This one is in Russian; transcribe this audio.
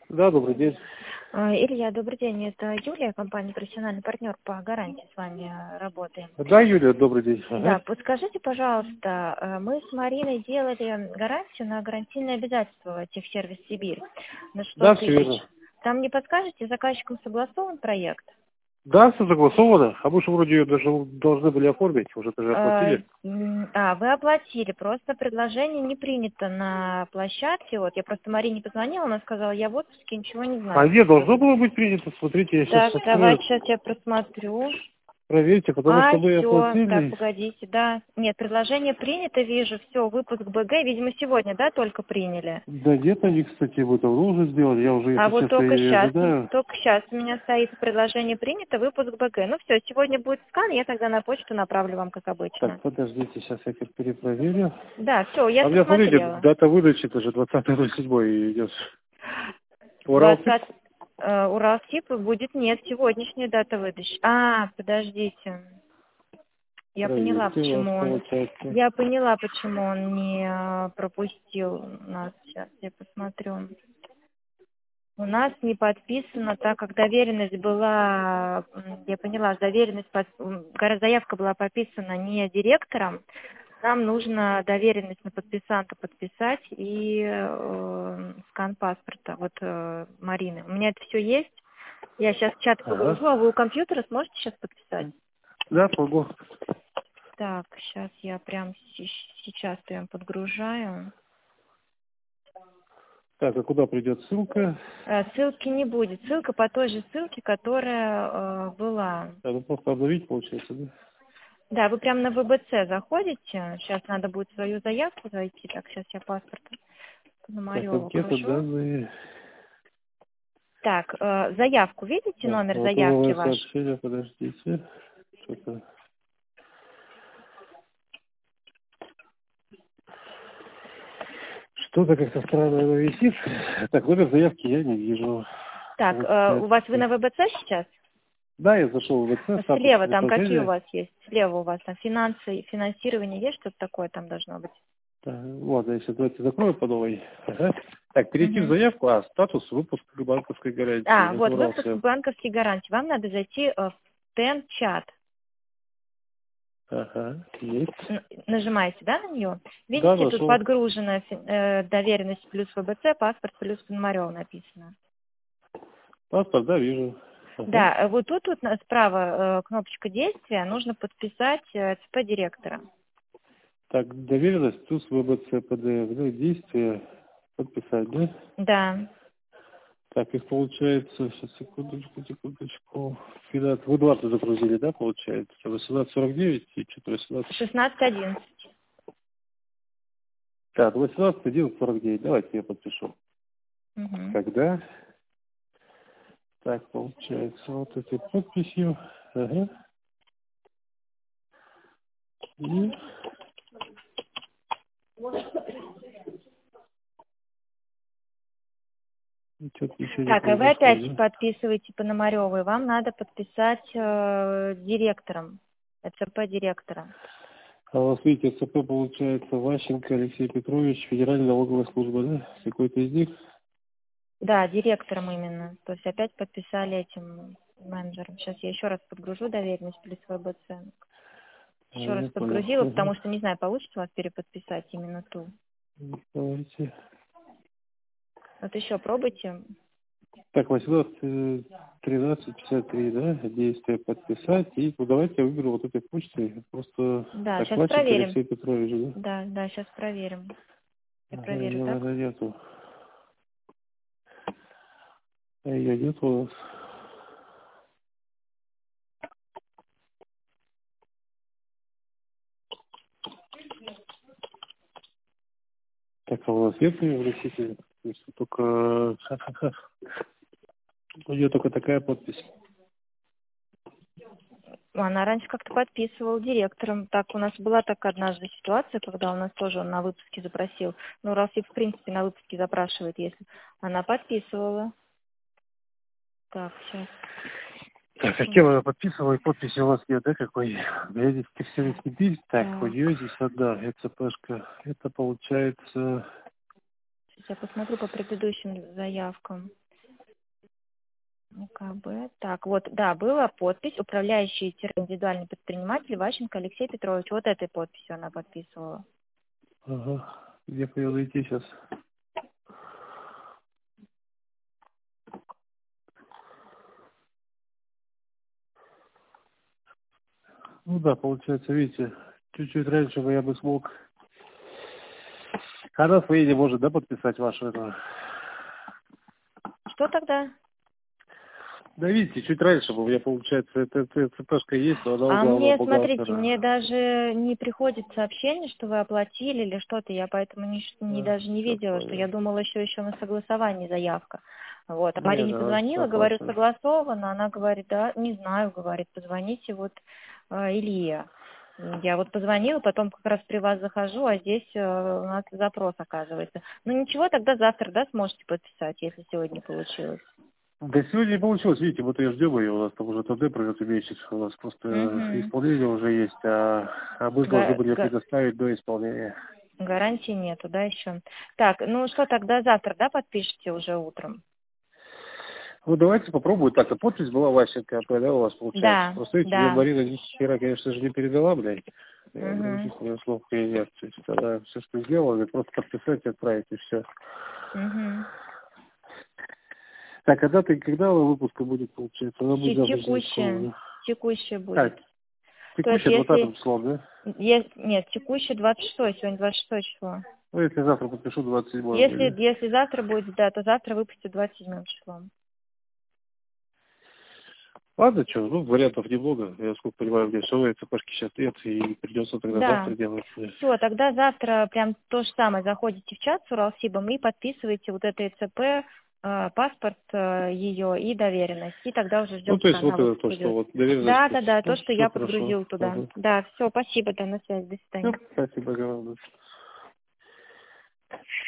Да, добрый день. Илья, добрый день. Это Юлия, компания «Профессиональный партнер» по гарантии. С вами работаем. Да, Юлия, добрый день. Да, Ага. подскажите, пожалуйста, мы с Мариной делали гарантию на гарантийное обязательство «Техсервис Сибирь» на 600 Да, все тысяч. верно. Там не подскажете, с заказчиком согласован проект? Да, все согласовано. А мы же вроде ее даже должны были оформить, уже даже оплатили. Вы оплатили, просто предложение не принято на площадке. Вот я просто Марине позвонила, она сказала, я в отпуске, ничего не А знаю. где должно было быть принято? Смотрите, я Так, сейчас открою. давайте сейчас я просмотрю. Проверьте, потому что мы Все, так, оплатили. погодите, да. Нет, предложение принято, вижу, все, выпуск БГ, видимо, сегодня, да, только приняли. Да нет, они, кстати, вы давно уже сделали. Я уже, А если вот честно, и ожидаю. только сейчас у меня стоит предложение принято, выпуск БГ. Ну все, сегодня будет скан, я тогда на почту направлю вам, как Так, обычно. подождите, сейчас я перепроверю. Да, все, я А у меня, смотрите, посмотрела. дата выдачи, это же 20.07 идет. Уралтекс? 20 Уралсиб будет, нет, сегодняшняя дата выдачи. Подождите. Я поняла, Проверьте, у вас почему он. получается. Я поняла, почему он не пропустил нас. Сейчас я посмотрю. У нас не подписано, так как доверенность была, я поняла, заявка была подписана не директором. Нам нужно доверенность на подписанта подписать и скан паспорта, Марины. У меня это все есть. Я сейчас чат погружу, Ага. а вы у компьютера сможете сейчас подписать? Да, могу. Так, сейчас я прям сейчас прям подгружаю. Так, а куда придет ссылка? Ссылки не будет. Ссылка по той же ссылке, которая была. Надо просто обновить, получается, да? Да, вы прям на ВБЦ заходите. Сейчас надо будет свою заявку зайти. Так, сейчас я паспорт Так, Пономарёва анкета, гружу. данные. Так, заявку видите, Так, номер вот заявки новое ваш? сообщение, подождите. Что-то. Что-то как-то странно оно висит. Так, номер заявки я не вижу. Так, у вас вы Получается. на ВБЦ сейчас? Да, я зашел в ВЦ, статус Слева там какие у предложения. вас есть? Слева у вас там финансы, финансирование есть, что-то такое там должно быть? Так, ладно, если давайте закрою по новой. Ага. Так, перейти в Мгм. заявку, статус выпуска банковской гарантии. Вот выпуск Разобрался. банковских гарантий. Вам надо зайти в TEN-чат. Ага, есть. Нажимаете, да, на нее? Да, Видите, тут зашел. подгружена доверенность плюс ВБЦ, паспорт плюс Пономарёва написано. Паспорт, да, вижу. Ага. Да, вот тут справа кнопочка действия, нужно подписать ЦП директора. Так, доверенность плюс ВБЦ ПДФ, да, действие, подписать, да? Да, Так, их получается, сейчас, секундочку. Вы дважды загрузили, да, получается? 18.49 и что-то 18. 16:11. Так, 18.11.49, давайте я подпишу. Мгм. Когда? Так, получается, вот этой подписью. Ага. И что-то ничего не Так, а вы произошло, опять да? подписываете Пономарёвой, вам надо подписать директором, ЦП директора. А у вас, видите, ЦП получается Ващенко Алексей Петрович, Федеральная налоговая служба, да? С какой-то из них? Да, директором именно. То есть опять подписали этим менеджером. Сейчас я еще раз подгружу доверенность плюс ВБЦ. Еще раз Я понял. подгрузила, Ага. потому что не знаю, получится у вас переподписать именно ту. Давайте. Вот еще пробуйте. Так, 18.13.53, да? Действие подписать. И ну, давайте я выберу вот этой почтой. Просто Да, так, сейчас Ващенко проверим. Алексей Петрович, да? Да, сейчас проверим. Я Ага, проверю, ее, так? наверное, нету. А ее нет у нас. Так, а у нас нет ее в России? То есть только... У нее только такая подпись. Она раньше как-то подписывала директором. Так, у нас была так однажды ситуация, когда у нас тоже он на выпуске запросил. Ну, раз и в принципе на выпуске запрашивает, если она подписывала. Так, сейчас. Так, а кем она подписывала, и подписи у вас нет, да, какой? Я здесь все Сибирь. Так, у Так, нее здесь одна, ЭЦПшка. Это получается... сейчас я посмотрю по предыдущим заявкам. УКБ. Так, вот, да, была подпись, управляющий-индивидуальный предприниматель Ващенко Алексей Петрович. Вот этой подписью она подписывала. Ага. Где по ее зайти сейчас? Ну да, получается, видите, чуть-чуть раньше бы я бы смог. Она своей не может, да, подписать вашу это? Что тогда? Да видите, чуть раньше бы у меня, получается, эта ЦПшка есть, но она у А главного мне, смотрите, бухгалтера. мне даже не приходит сообщение, что вы оплатили или что-то, я поэтому даже не Все видела, что я понял. думала еще на согласовании заявка. Вот. А Не, Марине да, все позвонила, говорю, оплачено. согласовано, она говорит, да, не знаю, говорит, позвоните вот Илье. Я вот позвонила, потом как раз при вас захожу, а здесь у нас запрос оказывается. Ну ничего, тогда завтра, да, сможете подписать, если сегодня получилось. Да сегодня не получилось, видите, вот я ждем ее, у нас там уже ТД пройдет месяц, у нас просто Угу. исполнение уже есть, а мы должны были предоставить до исполнения. Гарантии нету, да, еще? Так, ну что, тогда завтра, да, подпишите уже утром? Ну давайте попробуем. Так, а подпись была Ващенко, да, у вас получается. Да, Просто видите, мне да. Марина ни хера, конечно же, не передала, блядь. Я Угу, других у нее слов и нет. То есть она все, что сделала, говорит, просто подписать и отправить, и все. угу. Так, а дата, когда выпуска будет, получается? Она будет завтрашним числом, Текущая, да? текущая будет. Так, То есть текущая 20 числом, да? нет, текущая 26, сегодня 26 число. Ну, если завтра подпишу, 27 будет, да? Если завтра будет, да, то завтра выпустят 27 числом. Ладно, что, ну, вариантов немного. Я, сколько понимаю, у меня все ЦПшки сейчас нет, и придется тогда Да. завтра делать. Все, тогда завтра прям то же самое. Заходите в чат с Уралсибом и подписываете вот это ЭЦП, паспорт ее и доверенность. И тогда уже Ну, ждем, то пока есть вот она это то, что придет. вот доверенность. Да, да, да, Ну, то, что все я хорошо. подгрузил туда. Ага. Да, все, спасибо, да, на связи, до Все, свидания. спасибо, Галина.